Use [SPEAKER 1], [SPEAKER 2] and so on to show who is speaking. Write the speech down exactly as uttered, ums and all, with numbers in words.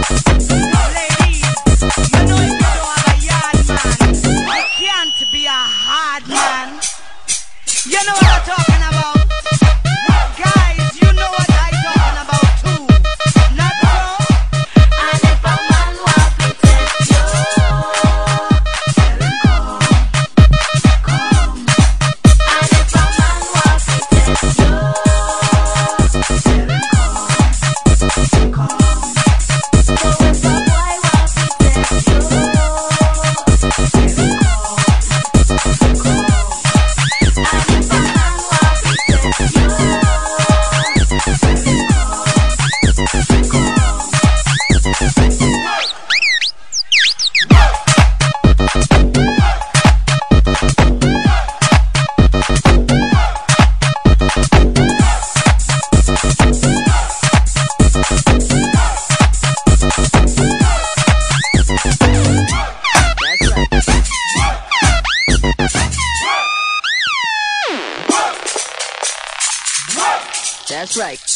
[SPEAKER 1] Ladies, you know if you don't have a yard man, you can't be a hard man. You know what I'm talking about? Guys, you know what I'm talking about too. Not so?
[SPEAKER 2] And if a man want to test you, tell him come, come. And if a man want to test you, tell him come, come. So if a boy want to test you, tell him come, come. And if a man want to test you, tell him come, come.
[SPEAKER 1] That's right.